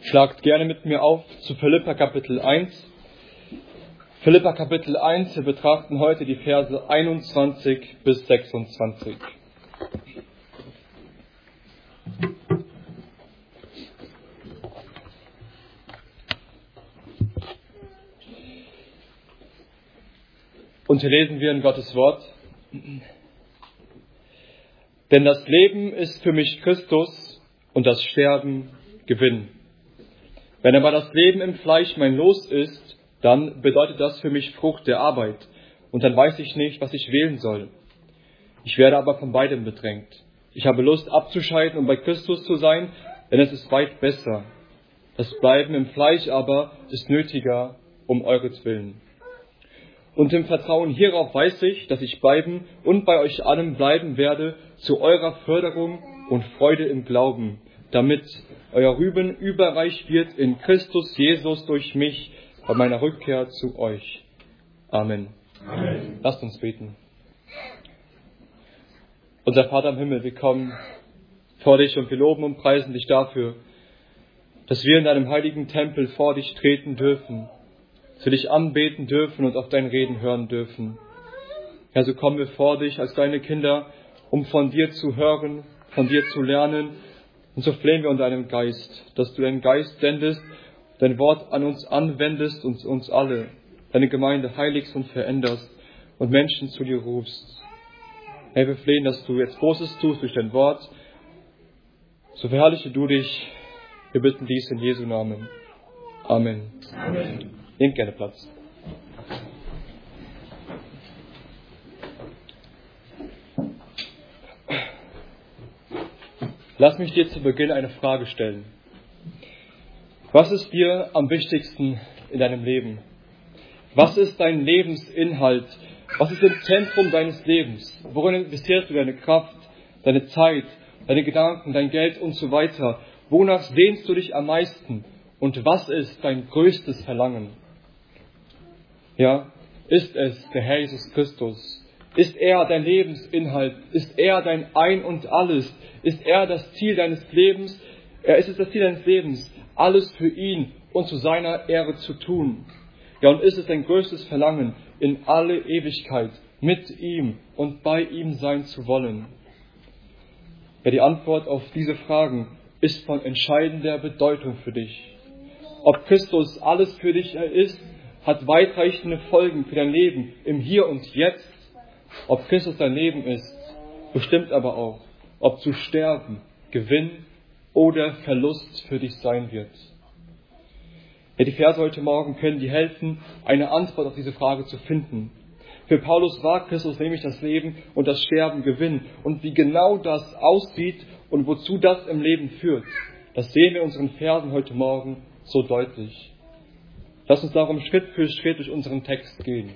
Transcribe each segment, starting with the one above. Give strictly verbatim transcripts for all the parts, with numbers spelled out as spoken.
Schlagt gerne mit mir auf zu Philipper Kapitel eins. Philipper Kapitel eins, wir betrachten heute die Verse einundzwanzig bis sechsundzwanzig. Und hier lesen wir in Gottes Wort: Denn das Leben ist für mich Christus und das Sterben Gewinn. Wenn aber das Leben im Fleisch mein Los ist, dann bedeutet das für mich Frucht der Arbeit. Und dann weiß ich nicht, was ich wählen soll. Ich werde aber von beidem bedrängt. Ich habe Lust abzuscheiden und bei Christus zu sein, denn es ist weit besser. Das Bleiben im Fleisch aber ist nötiger um euretwillen. Und im Vertrauen hierauf weiß ich, dass ich bleiben und bei euch allen bleiben werde zu eurer Förderung und Freude im Glauben, damit euer Rüben überreich wird in Christus Jesus durch mich bei meiner Rückkehr zu euch. Amen. Amen. Lasst uns beten. Unser Vater im Himmel, wir kommen vor dich und wir loben und preisen dich dafür, dass wir in deinem heiligen Tempel vor dich treten dürfen, dass wir dich anbeten dürfen und auf dein Reden hören dürfen. Ja, so kommen wir vor dich als deine Kinder, um von dir zu hören, von dir zu lernen. Und so flehen wir um deinen Geist, dass du deinen Geist sendest, dein Wort an uns anwendest und uns alle, deine Gemeinde heiligst und veränderst und Menschen zu dir rufst. Herr, wir flehen, dass du jetzt Großes tust durch dein Wort. So verherrliche du dich. Wir bitten dies in Jesu Namen. Amen. Amen. Nehmt gerne Platz. Lass mich dir zu Beginn eine Frage stellen. Was ist dir am wichtigsten in deinem Leben? Was ist dein Lebensinhalt? Was ist im Zentrum deines Lebens? Worin investierst du deine Kraft, deine Zeit, deine Gedanken, dein Geld und so weiter? Wonach sehnst du dich am meisten? Und was ist dein größtes Verlangen? Ja, ist es der Herr Jesus Christus? Ist er dein Lebensinhalt? Ist er dein Ein und Alles? Ist er das Ziel deines Lebens? Er ist es das Ziel deines Lebens, alles für ihn und zu seiner Ehre zu tun. Ja, und ist es dein größtes Verlangen, in alle Ewigkeit mit ihm und bei ihm sein zu wollen? Ja, die Antwort auf diese Fragen ist von entscheidender Bedeutung für dich. Ob Christus alles für dich ist, hat weitreichende Folgen für dein Leben im Hier und Jetzt. Ob Christus dein Leben ist, bestimmt aber auch, ob zu sterben Gewinn oder Verlust für dich sein wird. Ja, die Verse heute Morgen können dir helfen, eine Antwort auf diese Frage zu finden. Für Paulus war Christus nämlich das Leben und das Sterben Gewinn. Und wie genau das aussieht und wozu das im Leben führt, das sehen wir in unseren Versen heute Morgen so deutlich. Lass uns darum Schritt für Schritt durch unseren Text gehen.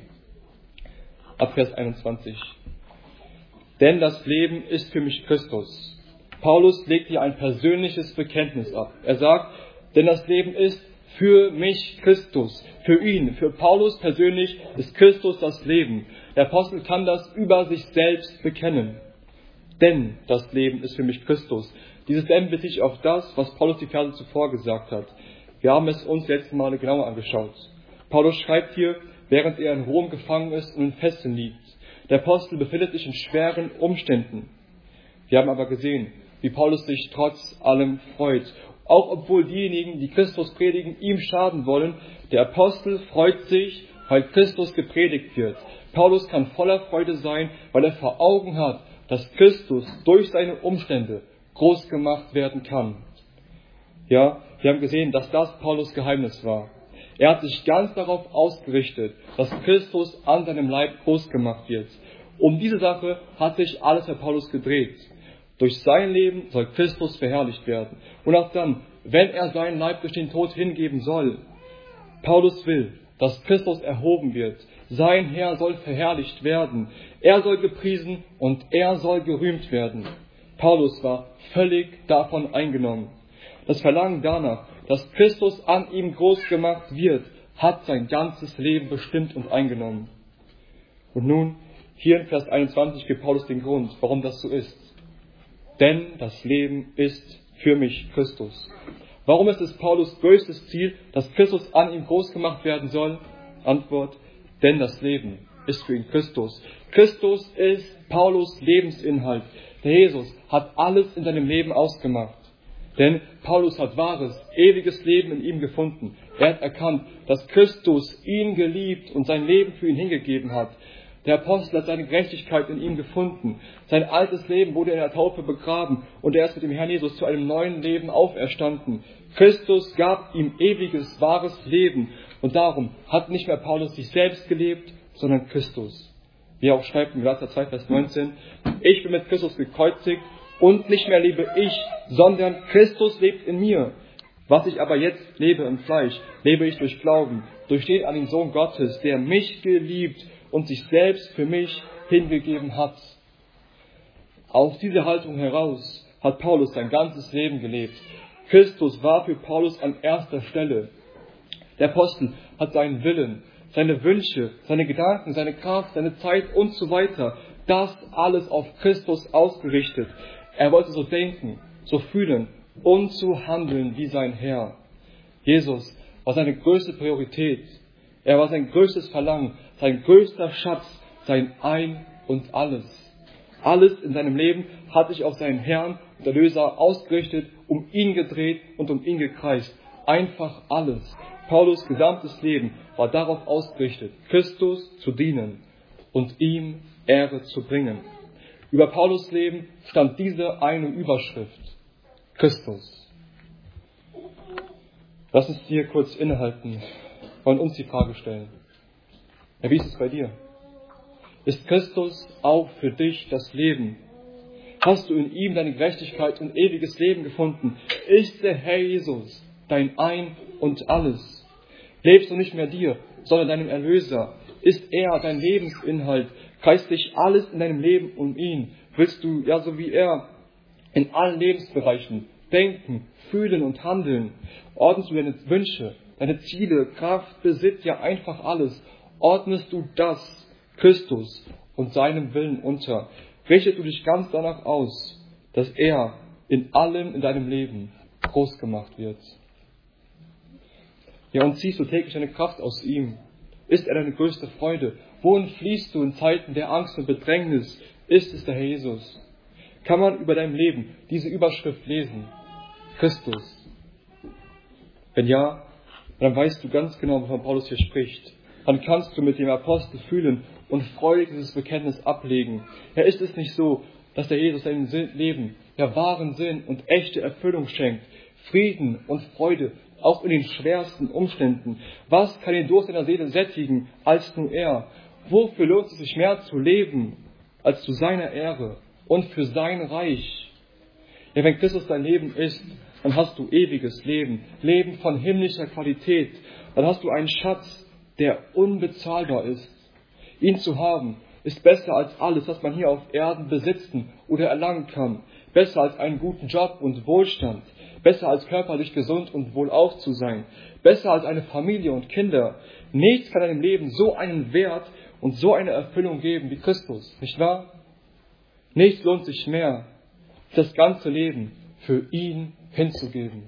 Ab Vers einundzwanzig. Denn das Leben ist für mich Christus. Paulus legt hier ein persönliches Bekenntnis ab. Er sagt, denn das Leben ist für mich Christus. Für ihn, für Paulus persönlich ist Christus das Leben. Der Apostel kann das über sich selbst bekennen. Denn das Leben ist für mich Christus. Dieses Denn bezieht sich auf das, was Paulus die Verse zuvor gesagt hat. Wir haben es uns letzten Male genauer angeschaut. Paulus schreibt hier, während er in Rom gefangen ist und in Fesseln liegt. Der Apostel befindet sich in schweren Umständen. Wir haben aber gesehen, wie Paulus sich trotz allem freut. Auch obwohl diejenigen, die Christus predigen, ihm schaden wollen, der Apostel freut sich, weil Christus gepredigt wird. Paulus kann voller Freude sein, weil er vor Augen hat, dass Christus durch seine Umstände groß gemacht werden kann. Ja, wir haben gesehen, dass das Paulus Geheimnis war. Er hat sich ganz darauf ausgerichtet, dass Christus an seinem Leib groß gemacht wird. Um diese Sache hat sich alles bei Paulus gedreht. Durch sein Leben soll Christus verherrlicht werden. Und auch dann, wenn er seinen Leib durch den Tod hingeben soll. Paulus will, dass Christus erhoben wird. Sein Herr soll verherrlicht werden. Er soll gepriesen und er soll gerühmt werden. Paulus war völlig davon eingenommen. Das Verlangen danach, dass Christus an ihm groß gemacht wird, hat sein ganzes Leben bestimmt und eingenommen. Und nun, hier in Vers einundzwanzig gibt Paulus den Grund, warum das so ist. Denn das Leben ist für mich Christus. Warum ist es Paulus größtes Ziel, dass Christus an ihm groß gemacht werden soll? Antwort, denn das Leben ist für ihn Christus. Christus ist Paulus Lebensinhalt. Der Jesus hat alles in seinem Leben ausgemacht. Denn Paulus hat wahres, ewiges Leben in ihm gefunden. Er hat erkannt, dass Christus ihn geliebt und sein Leben für ihn hingegeben hat. Der Apostel hat seine Gerechtigkeit in ihm gefunden. Sein altes Leben wurde in der Taufe begraben und er ist mit dem Herrn Jesus zu einem neuen Leben auferstanden. Christus gab ihm ewiges, wahres Leben und darum hat nicht mehr Paulus sich selbst gelebt, sondern Christus. Wie er auch schreibt in Galater zwei, Vers neunzehn, ich bin mit Christus gekreuzigt und nicht mehr lebe ich, sondern Christus lebt in mir. Was ich aber jetzt lebe im Fleisch, lebe ich durch Glauben, durch den an den Sohn Gottes, der mich geliebt und sich selbst für mich hingegeben hat. Aus dieser Haltung heraus hat Paulus sein ganzes Leben gelebt. Christus war für Paulus an erster Stelle. Der Apostel hat seinen Willen, seine Wünsche, seine Gedanken, seine Kraft, seine Zeit und so weiter, das alles auf Christus ausgerichtet. Er wollte so denken, so fühlen und so handeln wie sein Herr. Jesus war seine größte Priorität. Er war sein größtes Verlangen, sein größter Schatz, sein Ein und Alles. Alles in seinem Leben hat sich auf seinen Herrn und Erlöser ausgerichtet, um ihn gedreht und um ihn gekreist. Einfach alles. Paulus' gesamtes Leben war darauf ausgerichtet, Christus zu dienen und ihm Ehre zu bringen. Über Paulus' Leben stand diese eine Überschrift: Christus. Lass uns hier kurz innehalten und uns die Frage stellen. Ja, wie ist es bei dir? Ist Christus auch für dich das Leben? Hast du in ihm deine Gerechtigkeit und ewiges Leben gefunden? Ist der Herr Jesus dein Ein und Alles? Lebst du nicht mehr dir, sondern deinem Erlöser? Ist er dein Lebensinhalt? Kreist dich alles in deinem Leben um ihn? Willst du, ja so wie er, in allen Lebensbereichen denken, fühlen und handeln? Ordnest du deine Wünsche, deine Ziele, Kraft, Besitz, ja einfach alles? Ordnest du das Christus und seinem Willen unter? Richtest du dich ganz danach aus, dass er in allem in deinem Leben groß gemacht wird? Ja, und ziehst du täglich deine Kraft aus ihm? Ist er deine größte Freude? Wohin fließt du in Zeiten der Angst und Bedrängnis? Ist es der Herr Jesus? Kann man über dein Leben diese Überschrift lesen? Christus. Wenn ja, dann weißt du ganz genau, wovon Paulus hier spricht. Dann kannst du mit dem Apostel fühlen und freudig dieses Bekenntnis ablegen. Ja, ist es nicht so, dass der Jesus deinem Leben ja wahren Sinn und echte Erfüllung schenkt? Frieden und Freude, auch in den schwersten Umständen. Was kann den Durst deiner Seele sättigen, als nur er? Wofür lohnt es sich mehr zu leben, als zu seiner Ehre und für sein Reich? Ja, wenn Christus dein Leben ist, dann hast du ewiges Leben, Leben von himmlischer Qualität. Dann hast du einen Schatz, der unbezahlbar ist. Ihn zu haben, ist besser als alles, was man hier auf Erden besitzen oder erlangen kann. Besser als einen guten Job und Wohlstand. Besser als körperlich gesund und wohlauf zu sein. Besser als eine Familie und Kinder. Nichts kann deinem Leben so einen Wert und so eine Erfüllung geben wie Christus, nicht wahr? Nichts lohnt sich mehr, das ganze Leben für ihn hinzugeben.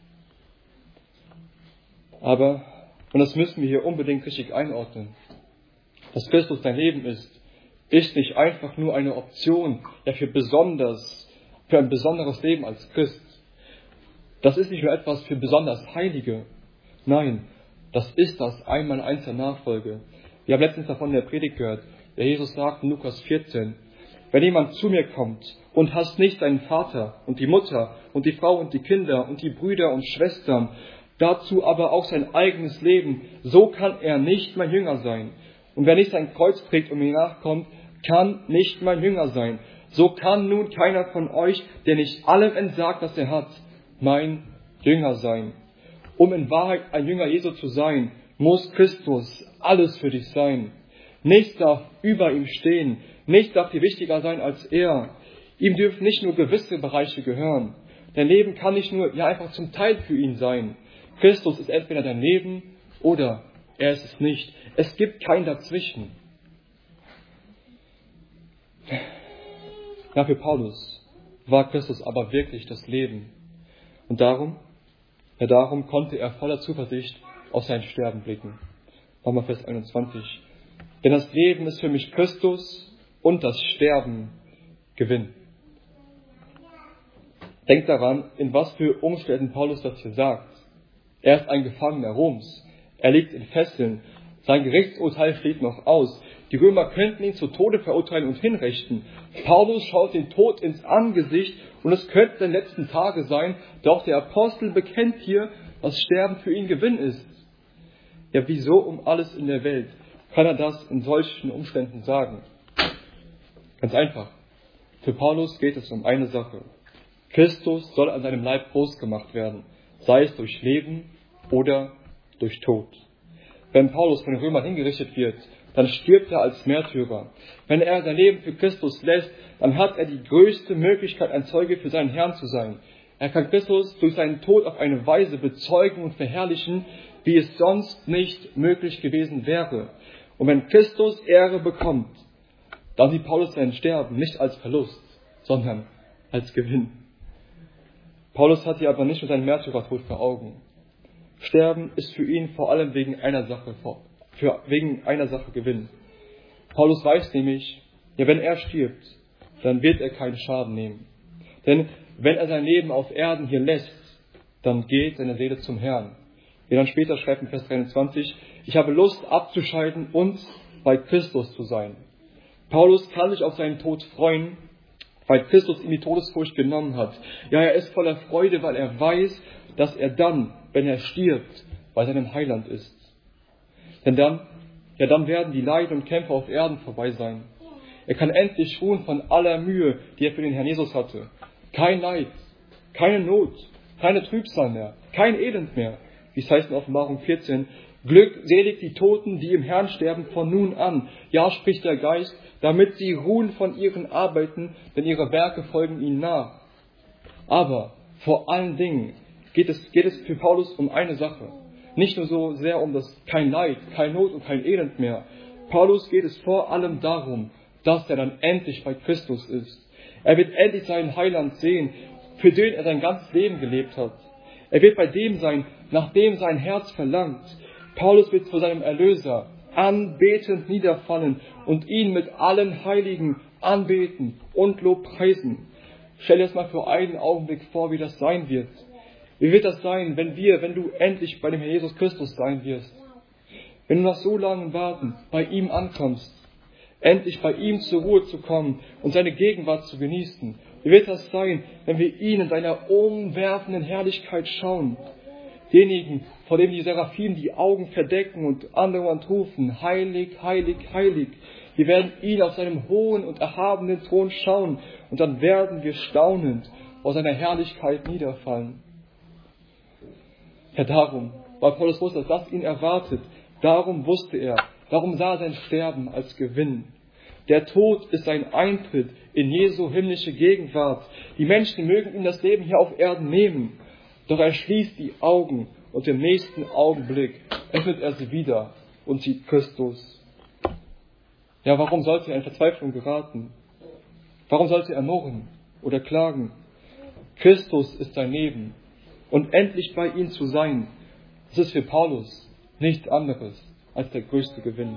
Aber, und das müssen wir hier unbedingt richtig einordnen, dass Christus dein Leben ist, ist nicht einfach nur eine Option, ja für besonders, für ein besonderes Leben als Christ. Das ist nicht nur etwas für besonders Heilige. Nein, das ist das einmal eins der Nachfolge. Wir haben letztens davon in der Predigt gehört, der Jesus sagt in Lukas vierzehn, wenn jemand zu mir kommt und hasst nicht seinen Vater und die Mutter und die Frau und die Kinder und die Brüder und Schwestern, dazu aber auch sein eigenes Leben, so kann er nicht mein Jünger sein. Und wer nicht sein Kreuz trägt und mir nachkommt, kann nicht mein Jünger sein. So kann nun keiner von euch, der nicht allem entsagt, was er hat, mein Jünger sein. Um in Wahrheit ein Jünger Jesu zu sein, muss Christus alles für dich sein. Nichts darf über ihm stehen, nichts darf dir wichtiger sein als er. Ihm dürfen nicht nur gewisse Bereiche gehören. Dein Leben kann nicht nur ja einfach zum Teil für ihn sein. Christus ist entweder dein Leben oder er ist es nicht. Es gibt kein Dazwischen. Ja, für Paulus war Christus aber wirklich das Leben. Und darum Ja, darum konnte er voller Zuversicht auf sein Sterben blicken. Nochmal Vers einundzwanzig. Denn das Leben ist für mich Christus und das Sterben Gewinn. Denkt daran, in was für Umständen Paulus das hier sagt. Er ist ein Gefangener Roms. Er liegt in Fesseln. Sein Gerichtsurteil steht noch aus. Die Römer könnten ihn zu Tode verurteilen und hinrichten. Paulus schaut den Tod ins Angesicht und es könnten seine letzten Tage sein. Doch der Apostel bekennt hier, dass Sterben für ihn Gewinn ist. Ja, wieso um alles in der Welt kann er das in solchen Umständen sagen? Ganz einfach. Für Paulus geht es um eine Sache. Christus soll an seinem Leib groß gemacht werden, sei es durch Leben oder durch Tod. Wenn Paulus von den Römern hingerichtet wird, dann stirbt er als Märtyrer. Wenn er sein Leben für Christus lässt, dann hat er die größte Möglichkeit, ein Zeuge für seinen Herrn zu sein. Er kann Christus durch seinen Tod auf eine Weise bezeugen und verherrlichen, wie es sonst nicht möglich gewesen wäre. Und wenn Christus Ehre bekommt, dann sieht Paulus sein Sterben nicht als Verlust, sondern als Gewinn. Paulus hat hier aber nicht nur seinen Märtyrertod vor Augen. Sterben ist für ihn vor allem wegen einer Sache, für, wegen einer Sache Gewinn. Paulus weiß nämlich, ja, wenn er stirbt, dann wird er keinen Schaden nehmen. Denn wenn er sein Leben auf Erden hier lässt, dann geht seine Seele zum Herrn. Wie dann später schreibt in Vers dreiundzwanzig, ich habe Lust abzuscheiden und bei Christus zu sein. Paulus kann sich auf seinen Tod freuen, weil Christus ihm die Todesfurcht genommen hat. Ja, er ist voller Freude, weil er weiß, dass er dann, wenn er stirbt, bei seinem Heiland ist. Denn dann, ja, dann werden die Leiden und Kämpfe auf Erden vorbei sein. Er kann endlich ruhen von aller Mühe, die er für den Herrn Jesus hatte. Kein Leid, keine Not, keine Trübsal mehr, kein Elend mehr. Wie es heißt in Offenbarung vierzehn, glückselig die Toten, die im Herrn sterben von nun an. Ja, spricht der Geist, damit sie ruhen von ihren Arbeiten, denn ihre Werke folgen ihnen nach. Aber vor allen Dingen geht es, geht es für Paulus um eine Sache. Nicht nur so sehr um das kein Leid, kein Not und kein Elend mehr. Paulus geht es vor allem darum, dass er dann endlich bei Christus ist. Er wird endlich seinen Heiland sehen, für den er sein ganzes Leben gelebt hat. Er wird bei dem sein, nach dem sein Herz verlangt. Paulus wird vor seinem Erlöser anbetend niederfallen und ihn mit allen Heiligen anbeten und Lobpreisen. Stell dir das mal für einen Augenblick vor, wie das sein wird. Wie wird das sein, wenn wir, wenn du endlich bei dem Herrn Jesus Christus sein wirst? Wenn du nach so langem Warten bei ihm ankommst, endlich bei ihm zur Ruhe zu kommen und seine Gegenwart zu genießen. Wie wird das sein, wenn wir ihn in seiner umwerfenden Herrlichkeit schauen? Denjenigen, vor dem die Seraphim die Augen verdecken und andauernd rufen, heilig, heilig, heilig. Wir werden ihn auf seinem hohen und erhabenen Thron schauen und dann werden wir staunend vor seiner Herrlichkeit niederfallen. Ja, darum, weil Paulus wusste, dass das ihn erwartet, darum wusste er, darum sah er sein Sterben als Gewinn. Der Tod ist sein Eintritt in Jesu himmlische Gegenwart. Die Menschen mögen ihm das Leben hier auf Erden nehmen, doch er schließt die Augen und im nächsten Augenblick öffnet er sie wieder und sieht Christus. Ja, warum sollte er in Verzweiflung geraten? Warum sollte er murren oder klagen? Christus ist sein Leben und endlich bei ihm zu sein, das ist für Paulus nichts anderes als der größte Gewinn.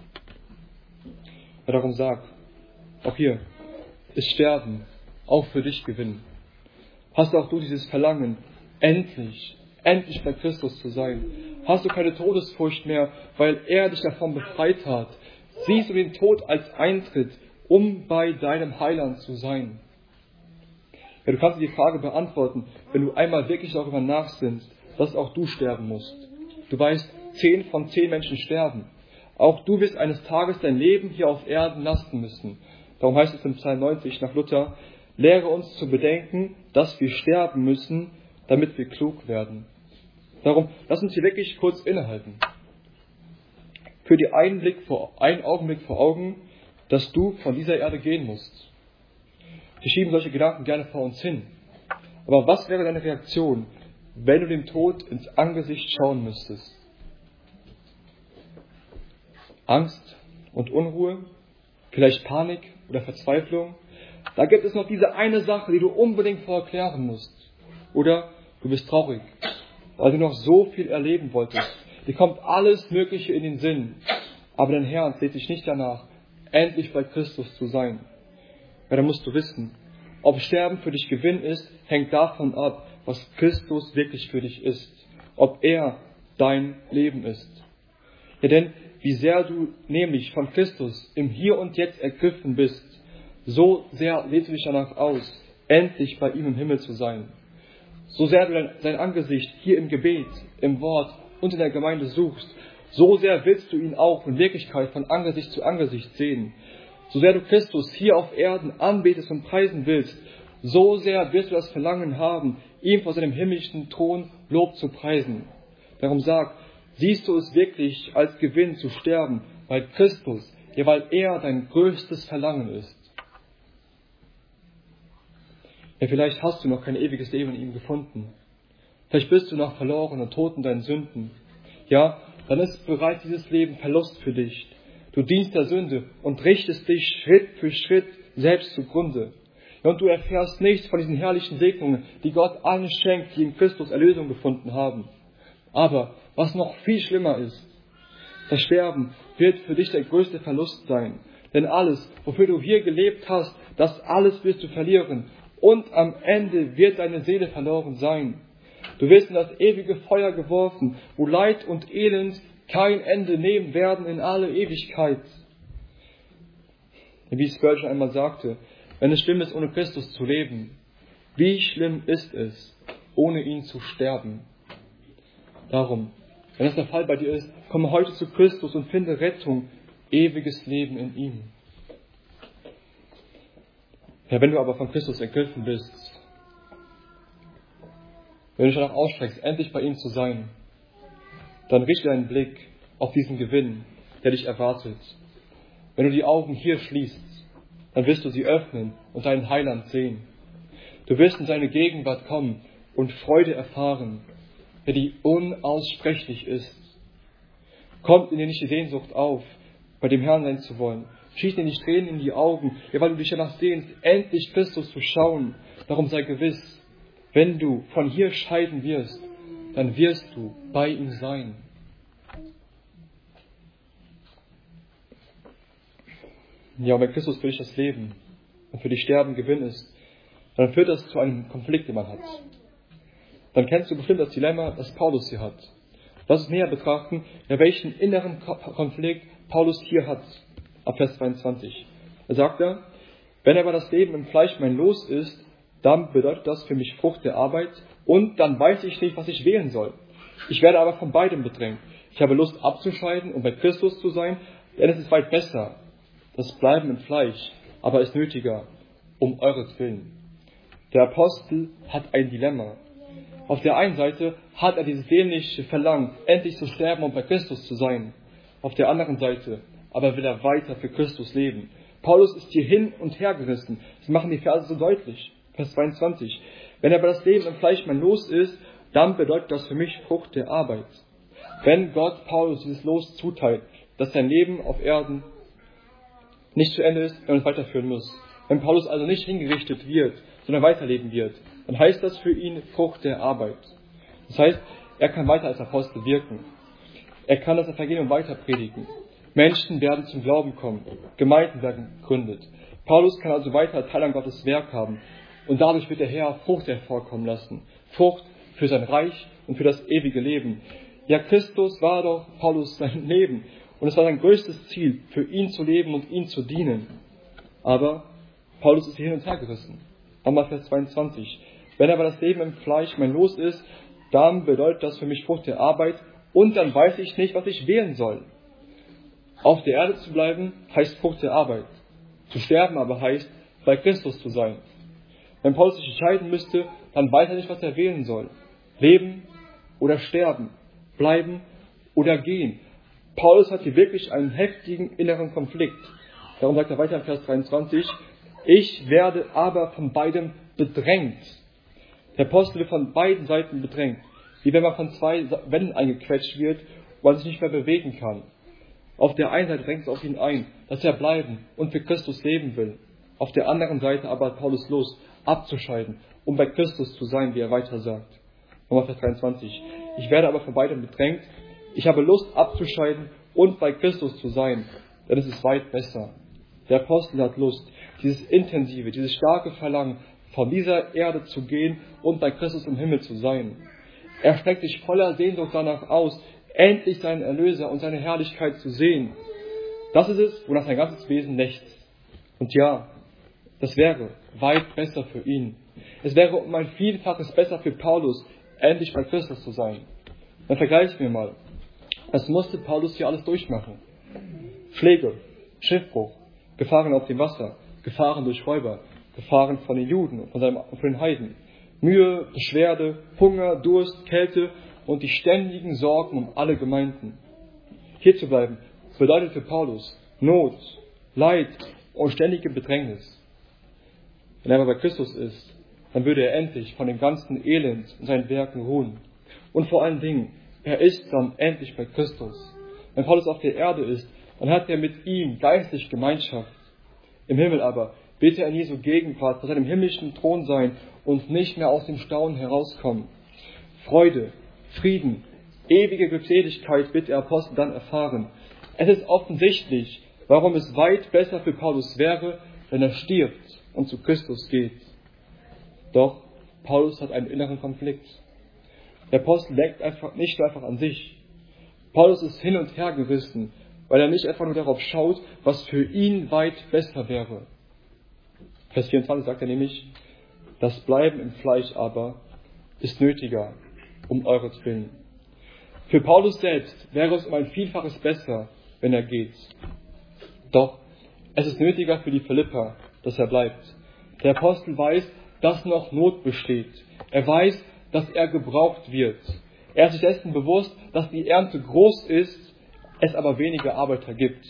Er darum sagt, auch hier ist Sterben auch für dich Gewinn. Hast auch du dieses Verlangen, endlich, endlich bei Christus zu sein? Hast du keine Todesfurcht mehr, weil er dich davon befreit hat? Siehst du den Tod als Eintritt, um bei deinem Heiland zu sein? Ja, du kannst dir die Frage beantworten, wenn du einmal wirklich darüber nachsinnst, dass auch du sterben musst. Du weißt, zehn von zehn Menschen sterben. Auch du wirst eines Tages dein Leben hier auf Erden lassen müssen. Darum heißt es im Psalm neunzig nach Luther, lehre uns zu bedenken, dass wir sterben müssen, damit wir klug werden. Darum, lass uns hier wirklich kurz innehalten. Für dir einen, Blick vor, einen Augenblick vor Augen, dass du von dieser Erde gehen musst. Wir schieben solche Gedanken gerne vor uns hin. Aber was wäre deine Reaktion, wenn du dem Tod ins Angesicht schauen müsstest? Angst und Unruhe, vielleicht Panik oder Verzweiflung. Da gibt es noch diese eine Sache, die du unbedingt vorher klären musst. Oder du bist traurig weil du noch so viel erleben wolltest. Dir kommt alles Mögliche in den Sinn. Aber dein Herz sehnt sich nicht danach, endlich bei Christus zu sein. Ja, dann musst du wissen, ob Sterben für dich Gewinn ist, hängt davon ab, was Christus wirklich für dich ist. Ob er dein Leben ist. Ja, denn wie sehr du nämlich von Christus im Hier und Jetzt ergriffen bist, so sehr sehnst du dich danach aus, endlich bei ihm im Himmel zu sein. So sehr du sein Angesicht hier im Gebet, im Wort und in der Gemeinde suchst, so sehr willst du ihn auch in Wirklichkeit von Angesicht zu Angesicht sehen. So sehr du Christus hier auf Erden anbetest und preisen willst, so sehr wirst du das Verlangen haben, ihm vor seinem himmlischen Thron Lob zu preisen. Darum sag, siehst du es wirklich als Gewinn zu sterben, weil Christus, ja, weil er dein größtes Verlangen ist. Ja, vielleicht hast du noch kein ewiges Leben in ihm gefunden. Vielleicht bist du noch verloren und tot in deinen Sünden. Ja, dann ist bereits dieses Leben Verlust für dich. Du dienst der Sünde und richtest dich Schritt für Schritt selbst zugrunde. Ja, und du erfährst nichts von diesen herrlichen Segnungen, die Gott allen schenkt, die in Christus Erlösung gefunden haben. Aber was noch viel schlimmer ist, das Sterben wird für dich der größte Verlust sein. Denn alles, wofür du hier gelebt hast, das alles wirst du verlieren. Und am Ende wird deine Seele verloren sein. Du wirst in das ewige Feuer geworfen, wo Leid und Elend kein Ende nehmen werden in alle Ewigkeit. Wie Spurgeon einmal sagte, wenn es schlimm ist, ohne Christus zu leben, wie schlimm ist es, ohne ihn zu sterben. Darum, wenn das der Fall bei dir ist, komme heute zu Christus und finde Rettung, ewiges Leben in ihm. Ja, wenn du aber von Christus ergriffen bist, wenn du dich danach ausstreckst, endlich bei ihm zu sein, dann richte deinen Blick auf diesen Gewinn, der dich erwartet. Wenn du die Augen hier schließt, dann wirst du sie öffnen und deinen Heiland sehen. Du wirst in seine Gegenwart kommen und Freude erfahren, der die unaussprechlich ist. Kommt in dir nicht die Sehnsucht auf, bei dem Herrn sein zu wollen. Schießt dir die Tränen in die Augen, ja, weil du dich danach sehnst, endlich Christus zu schauen. Darum sei gewiss, wenn du von hier scheiden wirst, dann wirst du bei ihm sein. Ja, und wenn Christus für dich das Leben und für dich Sterben Gewinn ist, dann führt das zu einem Konflikt, den man hat. Dann kennst du bestimmt das Dilemma, das Paulus hier hat. Lass uns näher betrachten, ja, welchen inneren Konflikt Paulus hier hat. Ab Vers zweiundzwanzig. Er sagt da, wenn aber das Leben im Fleisch mein Los ist, dann bedeutet das für mich Frucht der Arbeit und dann weiß ich nicht, was ich wählen soll. Ich werde aber von beidem bedrängt. Ich habe Lust abzuscheiden und bei Christus zu sein, denn es ist weit besser. Das Bleiben im Fleisch aber ist nötiger, um euretwillen. Der Apostel hat ein Dilemma. Auf der einen Seite hat er dieses sehnliche Verlangen, endlich zu sterben und bei Christus zu sein. Auf der anderen Seite aber will er weiter für Christus leben. Paulus ist hier hin und her gerissen. Das machen die Verse so deutlich. Vers zweiundzwanzig. Wenn aber das Leben im Fleisch mein Los ist, dann bedeutet das für mich Frucht der Arbeit. Wenn Gott Paulus dieses Los zuteilt, dass sein Leben auf Erden nicht zu Ende ist, wenn man es weiterführen muss. Wenn Paulus also nicht hingerichtet wird, sondern weiterleben wird, dann heißt das für ihn Frucht der Arbeit. Das heißt, er kann weiter als Apostel wirken. Er kann das Evangelium weiter predigen. Menschen werden zum Glauben kommen. Gemeinden werden gegründet. Paulus kann also weiter Teil an Gottes Werk haben. Und dadurch wird der Herr Frucht hervorkommen lassen. Frucht für sein Reich und für das ewige Leben. Ja, Christus war doch Paulus sein Leben. Und es war sein größtes Ziel, für ihn zu leben und ihn zu dienen. Aber Paulus ist hier hin und her gerissen. Nochmal Vers zweiundzwanzig. Wenn aber das Leben im Fleisch mein Los ist, dann bedeutet das für mich Frucht der Arbeit und dann weiß ich nicht, was ich wählen soll. Auf der Erde zu bleiben, heißt Frucht der Arbeit. Zu sterben aber heißt, bei Christus zu sein. Wenn Paulus sich entscheiden müsste, dann weiß er nicht, was er wählen soll. Leben oder sterben, bleiben oder gehen. Paulus hat hier wirklich einen heftigen inneren Konflikt. Darum sagt er weiter in Vers dreiundzwanzig, ich werde aber von beidem bedrängt. Der Apostel wird von beiden Seiten bedrängt. Wie wenn man von zwei Wänden eingequetscht wird, wo man sich nicht mehr bewegen kann. Auf der einen Seite drängt es auf ihn ein, dass er bleiben und für Christus leben will. Auf der anderen Seite aber hat Paulus Lust, abzuscheiden, um bei Christus zu sein, wie er weiter sagt. Nochmal Vers dreiundzwanzig. ich werde aber von beidem bedrängt. Ich habe Lust abzuscheiden und bei Christus zu sein, denn es ist weit besser. Der Apostel hat Lust, dieses intensive, dieses starke Verlangen, von dieser Erde zu gehen und bei Christus im Himmel zu sein. Er streckt sich voller Sehnsucht danach aus, endlich seinen Erlöser und seine Herrlichkeit zu sehen. Das ist es, wonach sein ganzes Wesen lechzt. Und ja, das wäre weit besser für ihn. Es wäre um ein Vielfaches besser für Paulus, endlich bei Christus zu sein. Dann vergleichen wir mal. Was musste Paulus hier alles durchmachen? Schläge, Schiffbruch, Gefahren auf dem Wasser, Gefahren durch Räuber, Gefahren von den Juden und von, seinem, von den Heiden, Mühe, Beschwerde, Hunger, Durst, Kälte und die ständigen Sorgen um alle Gemeinden. Hier zu bleiben bedeutet für Paulus Not, Leid und ständige Bedrängnis. Wenn er aber bei Christus ist, dann würde er endlich von dem ganzen Elend und seinen Werken ruhen. Und vor allen Dingen, er ist dann endlich bei Christus. Wenn Paulus auf der Erde ist, dann hat er mit ihm geistlich Gemeinschaft. Im Himmel aber wird er in Jesu Gegenwart vor seinem himmlischen Thron sein und nicht mehr aus dem Staunen herauskommen. Freude, Frieden, ewige Glückseligkeit wird der Apostel dann erfahren. Es ist offensichtlich, warum es weit besser für Paulus wäre, wenn er stirbt und zu Christus geht. Doch Paulus hat einen inneren Konflikt. Der Apostel denkt einfach nicht nur einfach an sich. Paulus ist hin und her gerissen, weil er nicht einfach nur darauf schaut, was für ihn weit besser wäre. Vers vierundzwanzig sagt er nämlich, das Bleiben im Fleisch aber ist nötiger, um euretwillen. Für Paulus selbst wäre es um ein Vielfaches besser, wenn er geht. Doch es ist nötiger für die Philipper, dass er bleibt. Der Apostel weiß, dass noch Not besteht. Er weiß, dass er gebraucht wird. Er ist sich dessen bewusst, dass die Ernte groß ist, es aber wenige Arbeiter gibt.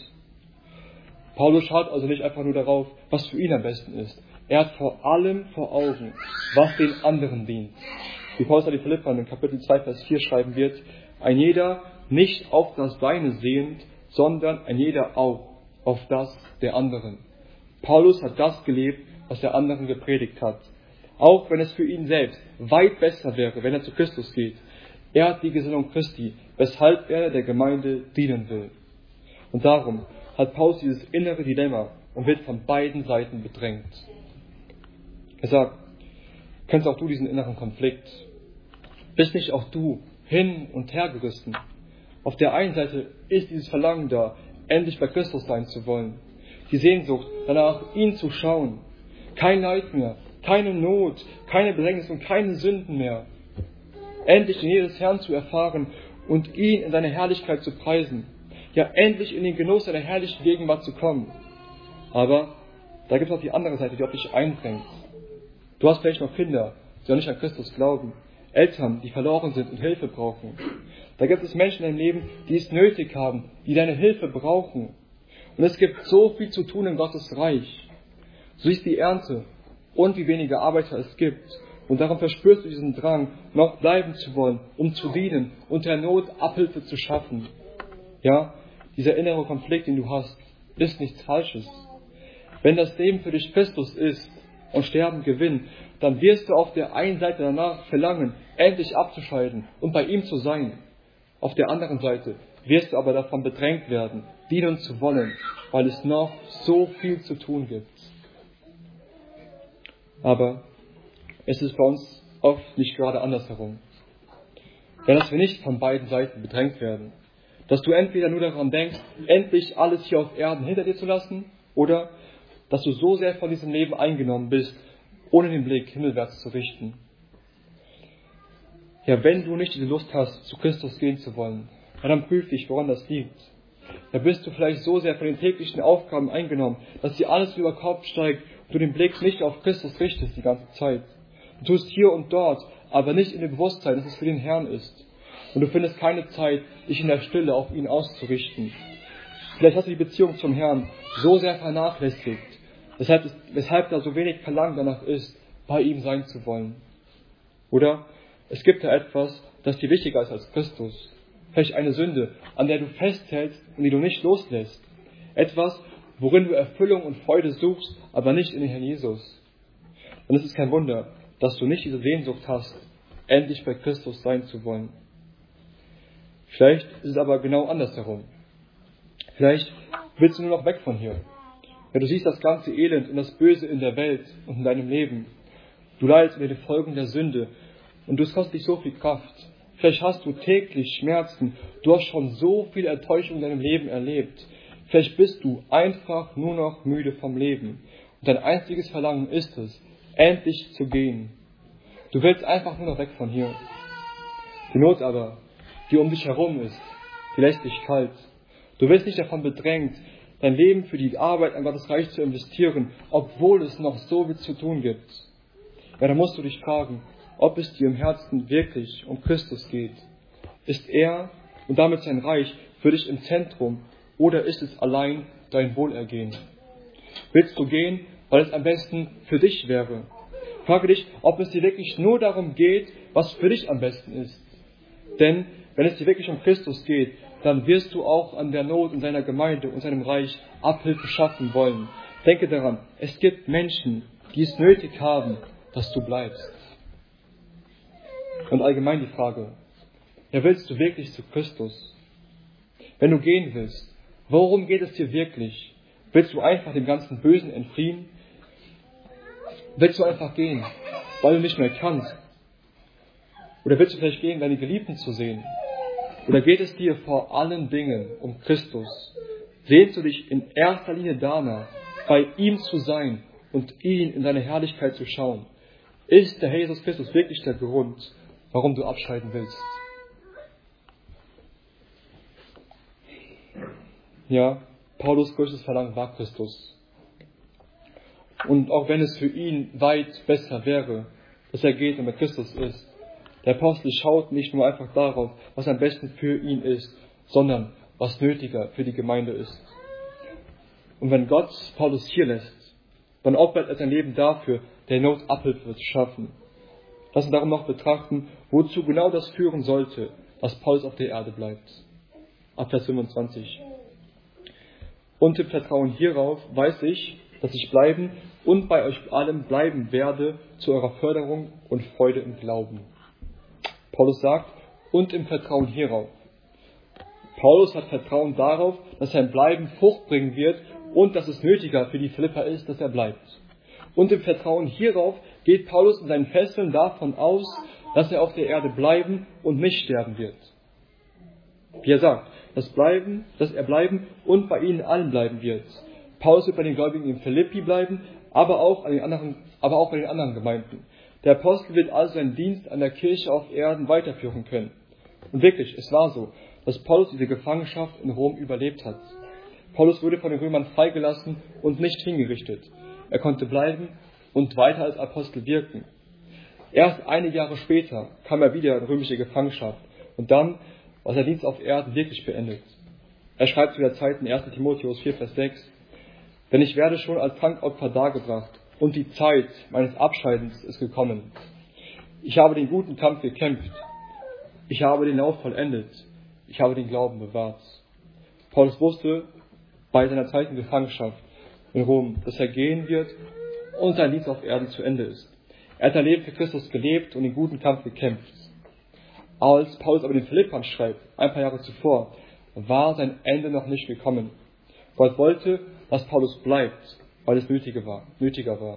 Paulus schaut also nicht einfach nur darauf, was für ihn am besten ist. Er hat vor allem vor Augen, was den anderen dient. Wie Paulus an die Philipper in Kapitel zwei, Vers vier schreiben wird, ein jeder nicht auf das Seine sehend, sondern ein jeder auch auf das der anderen. Paulus hat das gelebt, was der anderen gepredigt hat. Auch wenn es für ihn selbst weit besser wäre, wenn er zu Christus geht. Er hat die Gesinnung Christi, weshalb er der Gemeinde dienen will. Und darum hat Paulus dieses innere Dilemma und wird von beiden Seiten bedrängt. Er sagt, kennst auch du diesen inneren Konflikt? Bist nicht auch du hin und her gerissen? Auf der einen Seite ist dieses Verlangen da, endlich bei Christus sein zu wollen. Die Sehnsucht danach, ihn zu schauen. Kein Leid mehr, keine Not, keine Bedrängnis und keine Sünden mehr. Endlich die Nähe des Herrn zu erfahren und ihn in seiner Herrlichkeit zu preisen. Ja, endlich in den Genuss seiner herrlichen Gegenwart zu kommen. Aber da gibt es auch die andere Seite, die auf dich eindringt. Du hast vielleicht noch Kinder, die noch nicht an Christus glauben. Eltern, die verloren sind und Hilfe brauchen. Da gibt es Menschen in deinem Leben, die es nötig haben, die deine Hilfe brauchen. Und es gibt so viel zu tun in Gottes Reich. Du siehst die Ernte und wie wenige Arbeiter es gibt. Und darum verspürst du diesen Drang, noch bleiben zu wollen, um zu dienen und der Not Abhilfe zu schaffen. Ja, dieser innere Konflikt, den du hast, ist nichts Falsches. Wenn das Leben für dich Christus ist und Sterben Gewinn, dann wirst du auf der einen Seite danach verlangen, endlich abzuscheiden und bei ihm zu sein. Auf der anderen Seite wirst du aber davon bedrängt werden, dienen zu wollen, weil es noch so viel zu tun gibt. Aber es ist bei uns oft nicht gerade andersherum. Ja, dass wir nicht von beiden Seiten bedrängt werden. Dass du entweder nur daran denkst, endlich alles hier auf Erden hinter dir zu lassen, oder dass du so sehr von diesem Leben eingenommen bist, ohne den Blick himmelwärts zu richten. Ja, wenn du nicht diese Lust hast, zu Christus gehen zu wollen, ja, dann prüf dich, woran das liegt. Da bist du vielleicht so sehr von den täglichen Aufgaben eingenommen, dass dir alles über Kopf steigt und du den Blick nicht auf Christus richtest die ganze Zeit. Du tust hier und dort, aber nicht in dem Bewusstsein, dass es für den Herrn ist. Und du findest keine Zeit, dich in der Stille auf ihn auszurichten. Vielleicht hast du die Beziehung zum Herrn so sehr vernachlässigt, weshalb, es, weshalb da so wenig Verlangen danach ist, bei ihm sein zu wollen. Oder es gibt da etwas, das dir wichtiger ist als Christus. Vielleicht eine Sünde, an der du festhältst und die du nicht loslässt. Etwas, worin du Erfüllung und Freude suchst, aber nicht in den Herrn Jesus. Und es ist kein Wunder, dass du nicht diese Sehnsucht hast, endlich bei Christus sein zu wollen. Vielleicht ist es aber genau andersherum. Vielleicht willst du nur noch weg von hier. Ja, du siehst das ganze Elend und das Böse in der Welt und in deinem Leben. Du leidest unter den Folgen der Sünde und es kostet dich so viel Kraft. Vielleicht hast du täglich Schmerzen. Du hast schon so viel Enttäuschung in deinem Leben erlebt. Vielleicht bist du einfach nur noch müde vom Leben. Und dein einziges Verlangen ist es, endlich zu gehen. Du willst einfach nur noch weg von hier. Die Not aber, die um dich herum ist, die lässt dich kalt. Du wirst nicht davon bedrängt, dein Leben für die Arbeit an Gottes Reich zu investieren, obwohl es noch so viel zu tun gibt. Ja, dann musst du dich fragen, ob es dir im Herzen wirklich um Christus geht. Ist er und damit sein Reich für dich im Zentrum oder ist es allein dein Wohlergehen? Willst du gehen, weil es am besten für dich wäre? Frage dich, ob es dir wirklich nur darum geht, was für dich am besten ist. Denn wenn es dir wirklich um Christus geht, dann wirst du auch an der Not in seiner Gemeinde und seinem Reich Abhilfe schaffen wollen. Denke daran, es gibt Menschen, die es nötig haben, dass du bleibst. Und allgemein die Frage, ja, willst du wirklich zu Christus? Wenn du gehen willst, worum geht es dir wirklich? Willst du einfach dem ganzen Bösen entfliehen? Willst du einfach gehen, weil du nicht mehr kannst? Oder willst du vielleicht gehen, deine Geliebten zu sehen? Oder geht es dir vor allen Dingen um Christus? Sehnst du dich in erster Linie danach, bei ihm zu sein und ihn in seine Herrlichkeit zu schauen? Ist der Herr Jesus Christus wirklich der Grund, warum du abscheiden willst? Ja, Paulus größtes Verlangen war Christus. Und auch wenn es für ihn weit besser wäre, dass er geht und mit Christus ist, der Apostel schaut nicht nur einfach darauf, was am besten für ihn ist, sondern was nötiger für die Gemeinde ist. Und wenn Gott Paulus hier lässt, dann opfert er sein Leben dafür, der Not Abhilfe zu schaffen. Lass uns darum noch betrachten, wozu genau das führen sollte, dass Paulus auf der Erde bleibt. Ab Vers fünfundzwanzig. Und im Vertrauen hierauf weiß ich, dass ich bleiben und bei euch allem bleiben werde zu eurer Förderung und Freude im Glauben. Paulus sagt, und im Vertrauen hierauf. Paulus hat Vertrauen darauf, dass sein Bleiben Frucht bringen wird und dass es nötiger für die Philipper ist, dass er bleibt. Und im Vertrauen hierauf geht Paulus in seinen Fesseln davon aus, dass er auf der Erde bleiben und nicht sterben wird. Wie er sagt, dass, bleiben, dass er bleiben und bei ihnen allen bleiben wird. Paulus wird bei den Gläubigen in Philippi bleiben, aber auch, an den anderen, aber auch bei den anderen Gemeinden. Der Apostel wird also seinen Dienst an der Kirche auf Erden weiterführen können. Und wirklich, es war so, dass Paulus diese Gefangenschaft in Rom überlebt hat. Paulus wurde von den Römern freigelassen und nicht hingerichtet. Er konnte bleiben und weiter als Apostel wirken. Erst einige Jahre später kam er wieder in römische Gefangenschaft und dann war sein Dienst auf Erden wirklich beendet. Er schreibt zu der Zeit in erster Timotheus vier, Vers sechs, denn ich werde schon als Trankopfer dargebracht und die Zeit meines Abscheidens ist gekommen. Ich habe den guten Kampf gekämpft. Ich habe den Lauf vollendet. Ich habe den Glauben bewahrt. Paulus wusste bei seiner Zeit in Gefangenschaft in Rom, dass er gehen wird und sein Dienst auf Erden zu Ende ist. Er hat sein Leben für Christus gelebt und den guten Kampf gekämpft. Als Paulus aber den Philippern schreibt, ein paar Jahre zuvor, war sein Ende noch nicht gekommen. Gott wollte, dass Paulus bleibt, weil es nötiger war, nötiger war.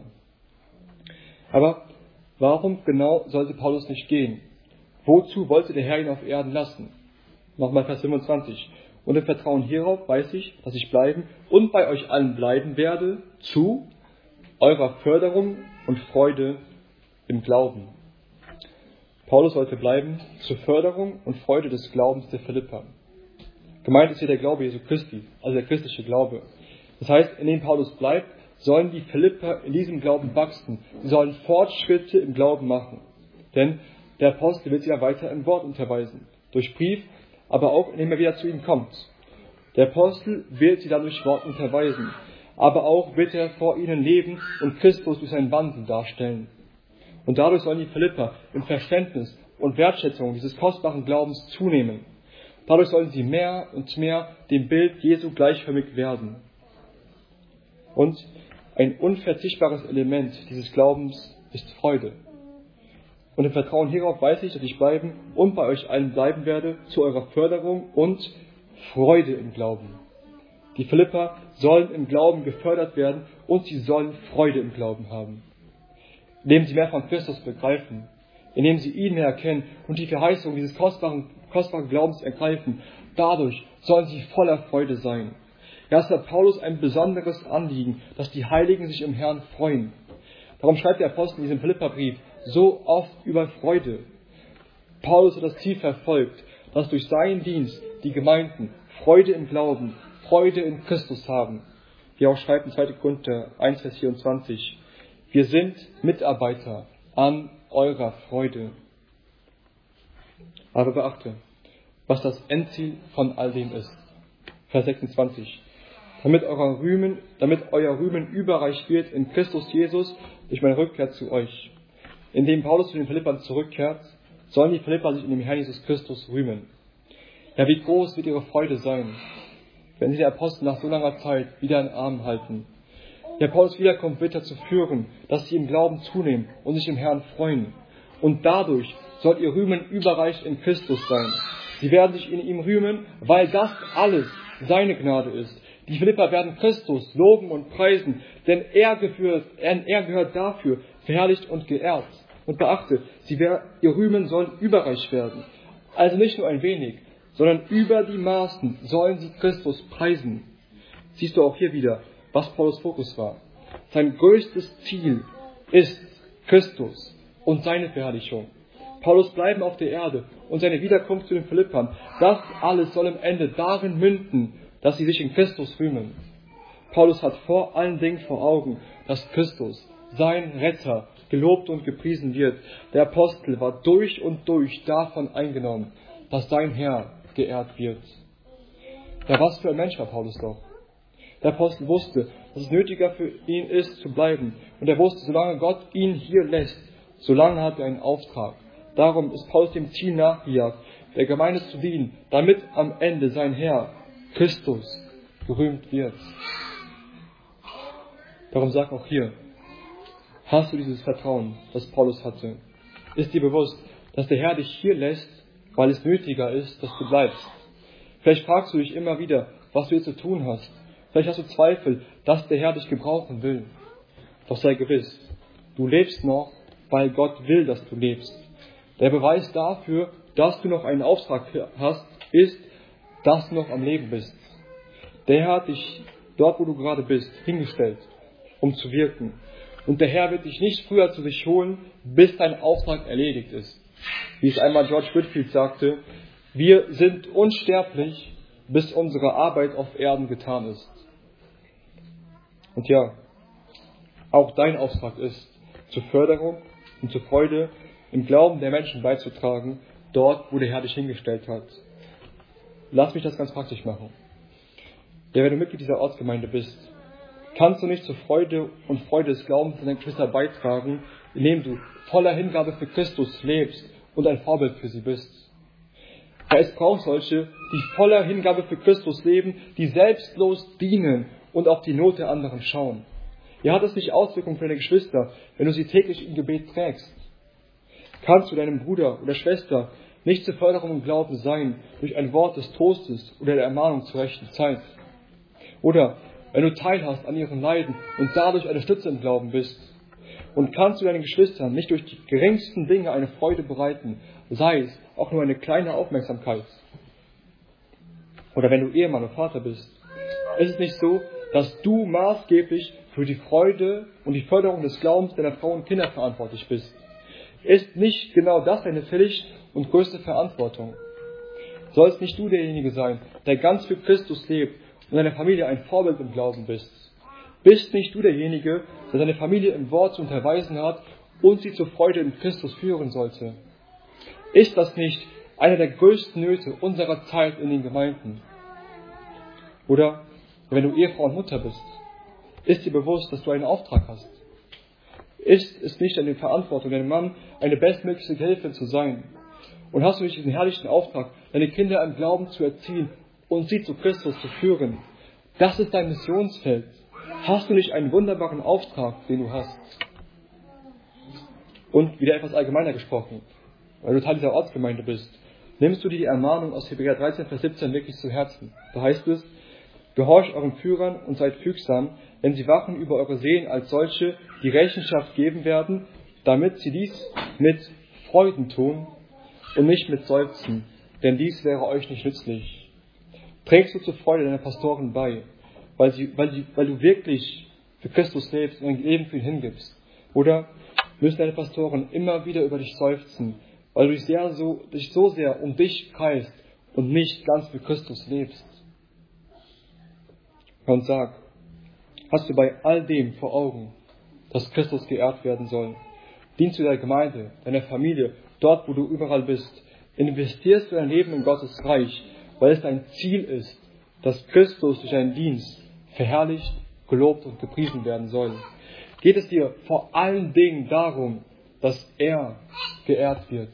Aber warum genau sollte Paulus nicht gehen? Wozu wollte der Herr ihn auf Erden lassen? Nochmal Vers fünfundzwanzig. Und im Vertrauen hierauf weiß ich, dass ich bleiben und bei euch allen bleiben werde, zu eurer Förderung und Freude im Glauben. Paulus sollte bleiben zur Förderung und Freude des Glaubens der Philipper. Gemeint ist hier der Glaube Jesu Christi, also der christliche Glaube. Das heißt, indem Paulus bleibt, sollen die Philipper in diesem Glauben wachsen. Sie sollen Fortschritte im Glauben machen. Denn der Apostel wird sie ja weiter im Wort unterweisen. Durch Brief, aber auch indem er wieder zu ihnen kommt. Der Apostel wird sie dann durch Wort unterweisen. Aber auch wird er vor ihnen leben und Christus durch seinen Wandel darstellen. Und dadurch sollen die Philipper im Verständnis und Wertschätzung dieses kostbaren Glaubens zunehmen. Dadurch sollen sie mehr und mehr dem Bild Jesu gleichförmig werden. Und ein unverzichtbares Element dieses Glaubens ist Freude. Und im Vertrauen hierauf weiß ich, dass ich bleiben und bei euch allen bleiben werde, zu eurer Förderung und Freude im Glauben. Die Philipper sollen im Glauben gefördert werden und sie sollen Freude im Glauben haben. Indem sie mehr von Christus begreifen, indem sie ihn mehr erkennen und die Verheißung dieses kostbaren, kostbaren Glaubens ergreifen, dadurch sollen sie voller Freude sein. Ja, es hat Paulus ein besonderes Anliegen, dass die Heiligen sich im Herrn freuen. Darum schreibt der Apostel in diesem Philipperbrief so oft über Freude. Paulus hat das Ziel verfolgt, dass durch seinen Dienst die Gemeinden Freude im Glauben, Freude in Christus haben. Wie auch schreibt in zweiter Korinther eins, Vers vierundzwanzig. Wir sind Mitarbeiter an eurer Freude. Aber beachte, was das Endziel von all dem ist. Vers sechsundzwanzig. Damit, euer Rühmen, damit euer Rühmen überreich wird in Christus Jesus durch meine Rückkehr zu euch. Indem Paulus zu den Philippern zurückkehrt, sollen die Philipper sich in dem Herrn Jesus Christus rühmen. Ja, wie groß wird ihre Freude sein, wenn sie den Apostel nach so langer Zeit wieder in den Arm halten. Der Paulus wiederkommt, wird dazu führen, dass sie im Glauben zunehmen und sich im Herrn freuen. Und dadurch soll ihr Rühmen überreich in Christus sein. Sie werden sich in ihm rühmen, weil das alles seine Gnade ist. Die Philipper werden Christus loben und preisen, denn er, geführt, er gehört dafür verherrlicht und geehrt. Und beachte, sie werden, ihr Rühmen soll überreich werden. Also nicht nur ein wenig, sondern über die Maßen sollen sie Christus preisen. Siehst du auch hier wieder, was Paulus Fokus war. Sein größtes Ziel ist Christus und seine Verherrlichung. Paulus Bleiben auf der Erde und seine Wiederkunft zu den Philippern, das alles soll im Ende darin münden, dass sie sich in Christus rühmen. Paulus hat vor allen Dingen vor Augen, dass Christus, sein Retter, gelobt und gepriesen wird. Der Apostel war durch und durch davon eingenommen, dass sein Herr geehrt wird. Ja, was für ein Mensch war Paulus doch. Der Apostel wusste, dass es nötiger für ihn ist, zu bleiben. Und er wusste, solange Gott ihn hier lässt, solange hat er einen Auftrag. Darum ist Paulus dem Ziel nachgejagt, der Gemeinde zu dienen, damit am Ende sein Herr, Christus, gerühmt wird. Darum sag auch hier, hast du dieses Vertrauen, das Paulus hatte? Ist dir bewusst, dass der Herr dich hier lässt, weil es nötiger ist, dass du bleibst? Vielleicht fragst du dich immer wieder, was du jetzt zu tun hast. Vielleicht hast du Zweifel, dass der Herr dich gebrauchen will. Doch sei gewiss, du lebst noch, weil Gott will, dass du lebst. Der Beweis dafür, dass du noch einen Auftrag hast, ist, dass du noch am Leben bist. Der Herr hat dich dort, wo du gerade bist, hingestellt, um zu wirken. Und der Herr wird dich nicht früher zu sich holen, bis dein Auftrag erledigt ist. Wie es einmal George Whitefield sagte, wir sind unsterblich, bis unsere Arbeit auf Erden getan ist. Und ja, auch dein Auftrag ist, zur Förderung und zur Freude im Glauben der Menschen beizutragen, dort, wo der Herr dich hingestellt hat. Lass mich das ganz praktisch machen. Ja, wenn du Mitglied dieser Ortsgemeinde bist, kannst du nicht zur Freude und Freude des Glaubens deiner Geschwister beitragen, indem du voller Hingabe für Christus lebst und ein Vorbild für sie bist. Ja, es braucht solche, die voller Hingabe für Christus leben, die selbstlos dienen und auf die Not der anderen schauen. Ja, hat es nicht Auswirkungen für deine Geschwister, wenn du sie täglich im Gebet trägst? Kannst du deinem Bruder oder Schwester nicht zur Förderung im Glauben sein, durch ein Wort des Trostes oder der Ermahnung zur rechten Zeit? Oder wenn du teilhast an ihren Leiden und dadurch eine Stütze im Glauben bist? Und kannst du deinen Geschwistern nicht durch die geringsten Dinge eine Freude bereiten, sei es auch nur eine kleine Aufmerksamkeit? Oder wenn du Ehemann und Vater bist, ist es nicht so, dass du maßgeblich für die Freude und die Förderung des Glaubens deiner Frau und Kinder verantwortlich bist? Ist nicht genau das deine Pflicht und größte Verantwortung? Sollst nicht du derjenige sein, der ganz für Christus lebt und deiner Familie ein Vorbild im Glauben bist? Bist nicht du derjenige, der seine Familie im Wort zu unterweisen hat und sie zur Freude in Christus führen sollte? Ist das nicht einer der größten Nöte unserer Zeit in den Gemeinden? Oder wenn du Ehefrau und Mutter bist, ist dir bewusst, dass du einen Auftrag hast? Ist es nicht deine Verantwortung, deinem Mann eine bestmögliche Hilfe zu sein? Und hast du nicht diesen herrlichen Auftrag, deine Kinder im Glauben zu erziehen und sie zu Christus zu führen? Das ist dein Missionsfeld. Hast du nicht einen wunderbaren Auftrag, den du hast? Und wieder etwas allgemeiner gesprochen, weil du Teil dieser Ortsgemeinde bist, nimmst du dir die Ermahnung aus Hebräer dreizehn, Vers siebzehn wirklich zu Herzen. Da heißt es, gehorcht euren Führern und seid fügsam, wenn sie wachen über eure Seelen als solche, die Rechenschaft geben werden, damit sie dies mit Freuden tun und nicht mit Seufzen, denn dies wäre euch nicht nützlich. Trägst du zur Freude deiner Pastoren bei, weil, sie, weil, die, weil du wirklich für Christus lebst und dein Leben für ihn hingibst? Oder müssen deine Pastoren immer wieder über dich seufzen, weil du dich, sehr so, dich so sehr um dich kreist und nicht ganz für Christus lebst? Und sag, hast du bei all dem vor Augen, dass Christus geehrt werden soll? Dienst du der Gemeinde, deiner Familie, dort wo du überall bist? Investierst du dein Leben in Gottes Reich, weil es dein Ziel ist, dass Christus durch deinen Dienst verherrlicht, gelobt und gepriesen werden soll? Geht es dir vor allen Dingen darum, dass er geehrt wird?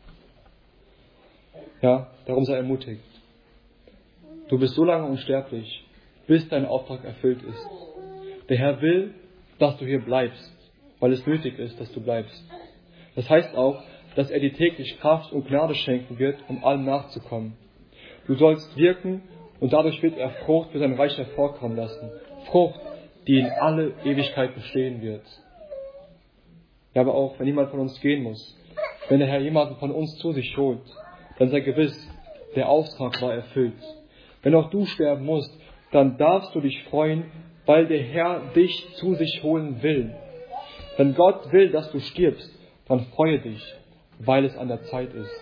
Ja, darum sei ermutigt. Du bist so lange unsterblich, bis dein Auftrag erfüllt ist. Der Herr will, dass du hier bleibst, weil es nötig ist, dass du bleibst. Das heißt auch, dass er dir täglich Kraft und Gnade schenken wird, um allem nachzukommen. Du sollst wirken und dadurch wird er Frucht für sein Reich hervorkommen lassen. Frucht, die in alle Ewigkeit bestehen wird. Ja, aber auch, wenn jemand von uns gehen muss, wenn der Herr jemanden von uns zu sich holt, dann sei gewiss, der Auftrag war erfüllt. Wenn auch du sterben musst, dann darfst du dich freuen, weil der Herr dich zu sich holen will. Wenn Gott will, dass du stirbst, dann freue dich, weil es an der Zeit ist.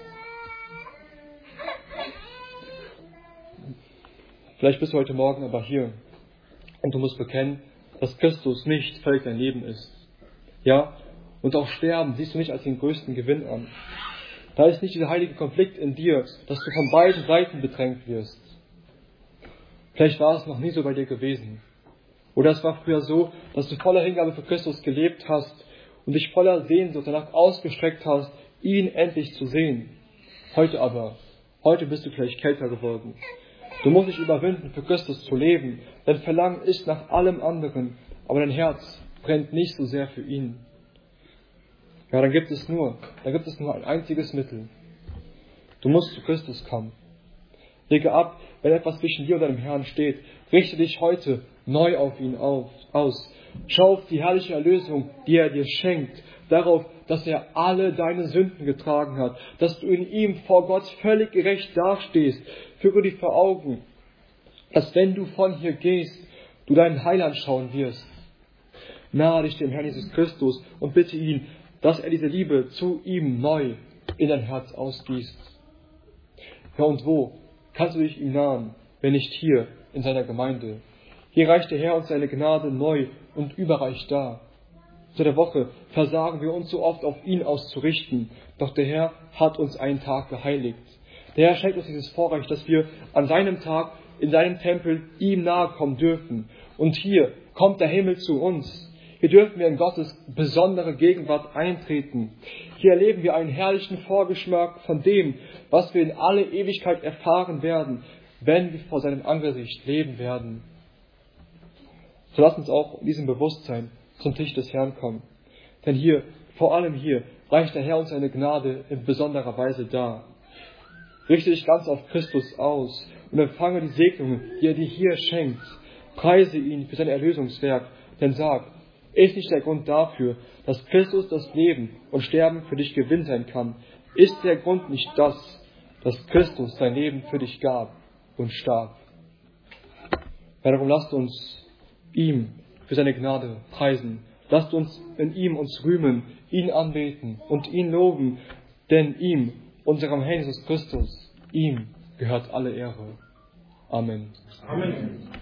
Vielleicht bist du heute Morgen aber hier und du musst bekennen, dass Christus nicht völlig dein Leben ist. Ja, und auch Sterben siehst du nicht als den größten Gewinn an. Da ist nicht dieser heilige Konflikt in dir, dass du von beiden Seiten bedrängt wirst. Vielleicht war es noch nie so bei dir gewesen. Oder es war früher so, dass du voller Hingabe für Christus gelebt hast und dich voller Sehnsucht danach ausgestreckt hast, ihn endlich zu sehen. Heute aber, heute bist du vielleicht kälter geworden. Du musst dich überwinden, für Christus zu leben. Dein Verlangen ist nach allem anderen, aber dein Herz brennt nicht so sehr für ihn. Ja, dann gibt es nur, dann gibt es nur ein einziges Mittel. Du musst zu Christus kommen. Lege ab, wenn etwas zwischen dir und deinem Herrn steht. Richte dich heute neu auf ihn auf, aus. Schau auf die herrliche Erlösung, die er dir schenkt. Darauf, dass er alle deine Sünden getragen hat. Dass du in ihm vor Gott völlig gerecht dastehst. Führe dir vor Augen, dass wenn du von hier gehst, du deinen Heiland schauen wirst. Nahe dich dem Herrn Jesus Christus und bitte ihn, dass er diese Liebe zu ihm neu in dein Herz ausgießt. Ja, und wo kannst du dich ihm nahen, wenn nicht hier in seiner Gemeinde? Hier reicht der Herr uns seine Gnade neu und überreich dar. Zu der Woche versagen wir uns so oft auf ihn auszurichten, doch der Herr hat uns einen Tag geheiligt. Der Herr schenkt uns dieses Vorrecht, dass wir an seinem Tag in seinem Tempel ihm nahe kommen dürfen. Und hier kommt der Himmel zu uns. Hier dürfen wir in Gottes besondere Gegenwart eintreten. Hier erleben wir einen herrlichen Vorgeschmack von dem, was wir in alle Ewigkeit erfahren werden, wenn wir vor seinem Angesicht leben werden. So lasst uns auch in diesem Bewusstsein zum Tisch des Herrn kommen. Denn hier, vor allem hier, reicht der Herr uns seine Gnade in besonderer Weise dar. Richte dich ganz auf Christus aus und empfange die Segnungen, die er dir hier schenkt. Preise ihn für sein Erlösungswerk, denn sag, ist nicht der Grund dafür, dass Christus das Leben und Sterben für dich Gewinn sein kann? Ist der Grund nicht das, dass Christus sein Leben für dich gab und starb? Ja, darum lasst uns ihm für seine Gnade preisen. Lasst uns in ihm uns rühmen, ihn anbeten und ihn loben, denn ihm, unserem Herrn Jesus Christus, ihm gehört alle Ehre. Amen. Amen.